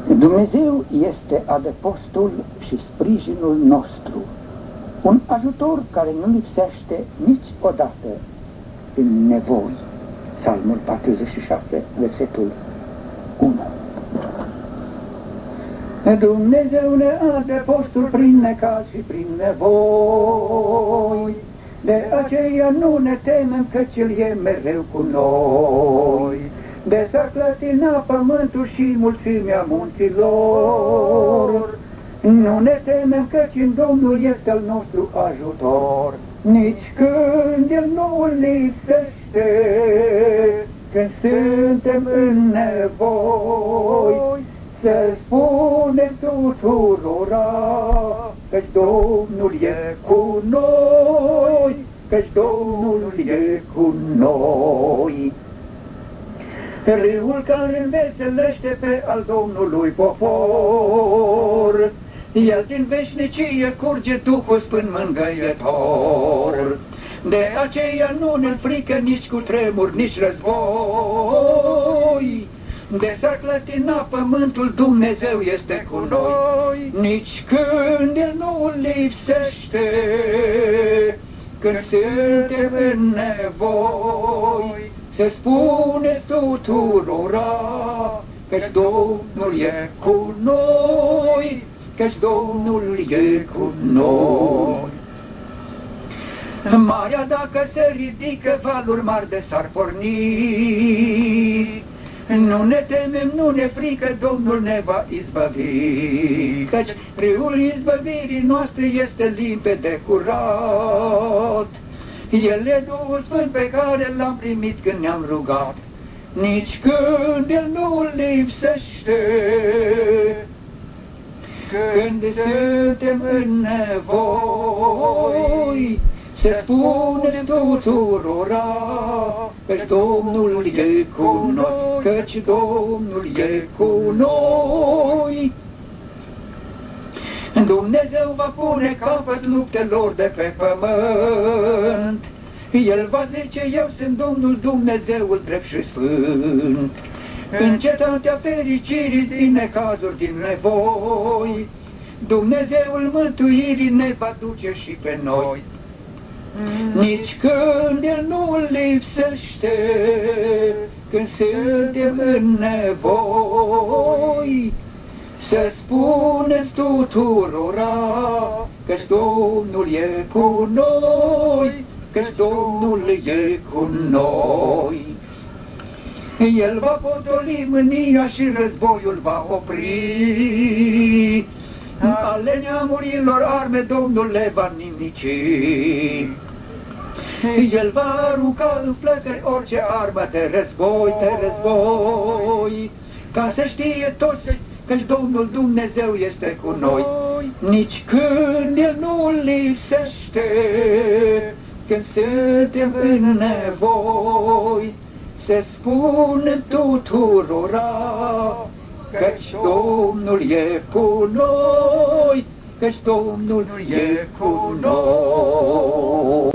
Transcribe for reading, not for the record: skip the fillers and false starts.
Dumnezeu este adăpostul și sprijinul nostru, un ajutor care nu lipsește niciodată în nevoi. Psalmul 46, versetul 1. Dumnezeu ne adăpostul prin necaz și prin nevoi, de aceea nu ne temem, căci El e mereu cu noi. De s-ar clătina pământul și mulțimea munților, nu ne temem, căci în Domnul este al nostru ajutor. Nici când El nu lipsește, când suntem în nevoi, să spunem tuturora, căci Domnul e cu noi, căci Domnul e cu noi. Râul care înveselește pe al Domnului popor, El din veșnicie curge Duhul Sfânt mângâietor. De aceea nu ne frică nici cu tremur, nici război. De s-ar clătina pământul, Dumnezeu este cu noi. Nici când El nu lipsește, când suntem în nevoi, să spuneți tuturora, căci Domnul e cu noi, căci Domnul e cu noi. Marea dacă se ridică, valuri mari de s-ar porni, nu ne temem, nu ne frică, Domnul ne va izbăvi, căci râul izbăvirii noastre este limpede curat. El e Duhul Sfânt pe care L-am primit când ne-am rugat. Nici când El nu lipsește, când suntem în nevoi, să spuneți tuturora, căci Domnul e cu noi, căci Domnul e cu noi. Dumnezeu va pune capăt luptelor de pe pământ. El va zice, eu sunt Domnul, Dumnezeul drept și sfânt. În cetatea fericirii, din necazuri, din nevoi, Dumnezeul mântuirii ne va duce și pe noi. Nici când El nu lipsește, când suntem în nevoi, să spuneți tuturora, căci Domnul e cu noi, căci Domnul e cu noi. El va potoli mânia și războiul va opri, ale neamurilor arme Domnul le va nimici. El va arunca în flăcări orice armă de război, ca să știe toți căci Domnul Dumnezeu este cu noi. Nici când El nu lipsește, când suntem în nevoi, să spuneți tuturora, căci Domnul e cu noi, căci Domnul e cu noi.